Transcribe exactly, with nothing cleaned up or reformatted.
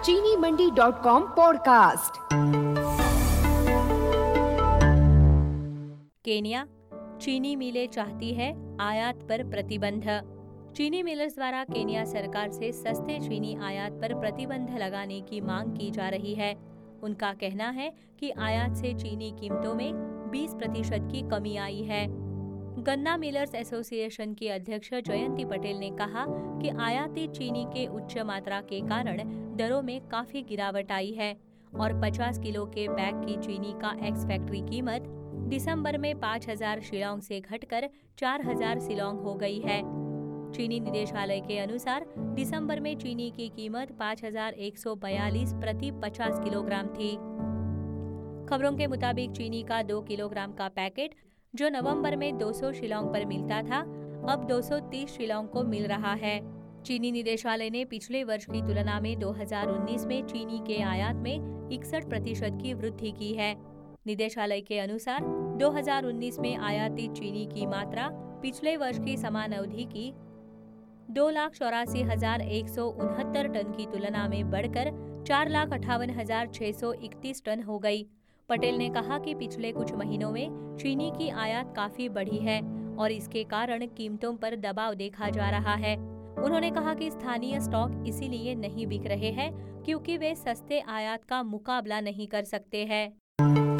चीनी Mandi dot com podcast. Kenya, चीनी मिलें चाहती है आयात पर प्रतिबंध। चीनी मिलर्स द्वारा केन्या सरकार से सस्ते चीनी आयात पर प्रतिबंध लगाने की मांग की जा रही है। उनका कहना है कि आयात से चीनी कीमतों में बीस प्रतिशत की कमी आई है। गन्ना मिलर्स एसोसिएशन की अध्यक्ष जयंती पटेल ने कहा कि आयातित चीनी के उच्च मात्रा के कारण दरों में काफी गिरावट आई है और पचास किलो के बैग की चीनी का एक्स फैक्ट्री कीमत दिसंबर में पाँच हज़ार शिलोंग से घटकर चार हज़ार शिलोंग हो गई है। चीनी निदेशालय के अनुसार दिसंबर में चीनी की कीमत पाँच हज़ार एक सौ बयालीस प्रति पचास किलोग्राम थी। खबरों के मुताबिक चीनी का दो किलोग्राम का पैकेट जो नवंबर में दो सौ शिलोंग पर मिलता था, अब दो सौ तीस शिलोंग को मिल रहा है। चीनी निदेशालय ने पिछले वर्ष की तुलना में दो हज़ार उन्नीस में चीनी के आयात में इकसठ प्रतिशत की वृद्धि की है। निदेशालय के अनुसार दो हज़ार उन्नीस में आयातित चीनी की मात्रा पिछले वर्ष की समान अवधि की दो लाख चौरासी हजार एक सौ उनहत्तर टन की तुलना में बढ़कर चार लाख अट्ठावन हजार छह सौ इकतीस टन हो गई। पटेल ने कहा कि पिछले कुछ महीनों में चीनी की आयात काफी बढ़ी है और इसके कारण कीमतों पर दबाव देखा जा रहा है। उन्होंने कहा कि स्थानीय स्टॉक इसीलिए नहीं बिक रहे हैं क्योंकि वे सस्ते आयात का मुकाबला नहीं कर सकते हैं।